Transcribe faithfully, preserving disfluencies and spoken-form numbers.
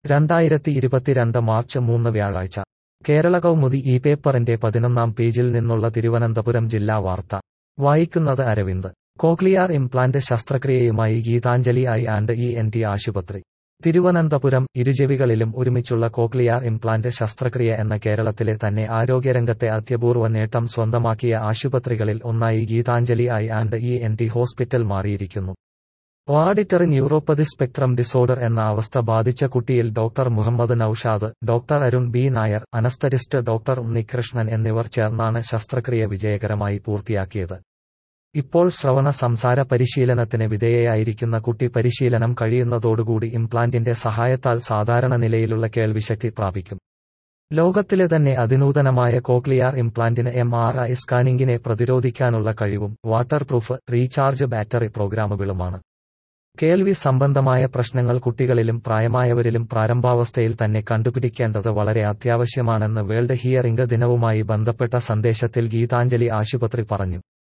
രണ്ടായിരത്തി ഇരുപത്തിരണ്ട് മാർച്ച് മൂന്ന് വ്യാഴാഴ്ച കേരള കൗമുദി ഈ പേപ്പറിന്റെ പതിനൊന്നാം പേജിൽ നിന്നുള്ള തിരുവനന്തപുരം ജില്ലാ വാർത്ത വായിക്കുന്നത് അരവിന്ദ്. കോക്ലിയർ ഇംപ്ലാന്റ് ശസ്ത്രക്രിയയുമായി Geethanjali I and E N T ആശുപത്രി. തിരുവനന്തപുരം ഇരുചെവികളിലും ഒരുമിച്ചുള്ള കോക്ലിയർ ഇംപ്ലാന്റ് ശസ്ത്രക്രിയ എന്ന കേരളത്തിലെ തന്നെ ആരോഗ്യരംഗത്തെ അത്യപൂർവ നേട്ടം സ്വന്തമാക്കിയ ആശുപത്രികളിൽ ഒന്നായി Geethanjali I and E N T hospital മാറിയിരിക്കുന്നു. ഓഡിറ്ററി ന്യൂറോപ്പതി സ്പെക്ട്രം ഡിസോർഡർ എന്ന അവസ്ഥ ബാധിച്ച കുട്ടിയിൽ doctor Muhammad Noushad, doctor Arun B Nair, anaesthetist doctor Unnikrishnan എന്നിവർ ചേർന്നാണ് ശസ്ത്രക്രിയ വിജയകരമായി പൂർത്തിയാക്കിയത്. ഇപ്പോൾ ശ്രവണ സംസാര പരിശീലനത്തിന് വിധേയയായിരിക്കുന്ന കുട്ടി പരിശീലനം കഴിയുന്നതോടുകൂടി ഇംപ്ലാന്റിന്റെ സഹായത്താൽ സാധാരണ നിലയിലുള്ള കേൾവിശക്തി പ്രാപിക്കും. ലോകത്തിലെ തന്നെ അതിനൂതനമായ കോക്ലിയർ ഇംപ്ലാന്റിന് എം ആർ ഐ സ്കാനിംഗിനെ പ്രതിരോധിക്കാനുള്ള കഴിവും വാട്ടർ പ്രൂഫ്, റീചാർജ് ബാറ്ററി പ്രോഗ്രാമുകളുമാണ്. കേൾവി സംബന്ധമായ പ്രശ്നങ്ങൾ കുട്ടികളിലും പ്രായമായവരിലും പ്രാരംഭാവസ്ഥയിൽ തന്നെ കണ്ടുപിടിക്കേണ്ടത് വളരെ അത്യാവശ്യമാണെന്ന് വേൾഡ് ഹിയറിംഗ് ദിനവുമായി ബന്ധപ്പെട്ട സന്ദേശത്തിൽ ഗീതാഞ്ജലി ആശുപത്രി പറഞ്ഞു.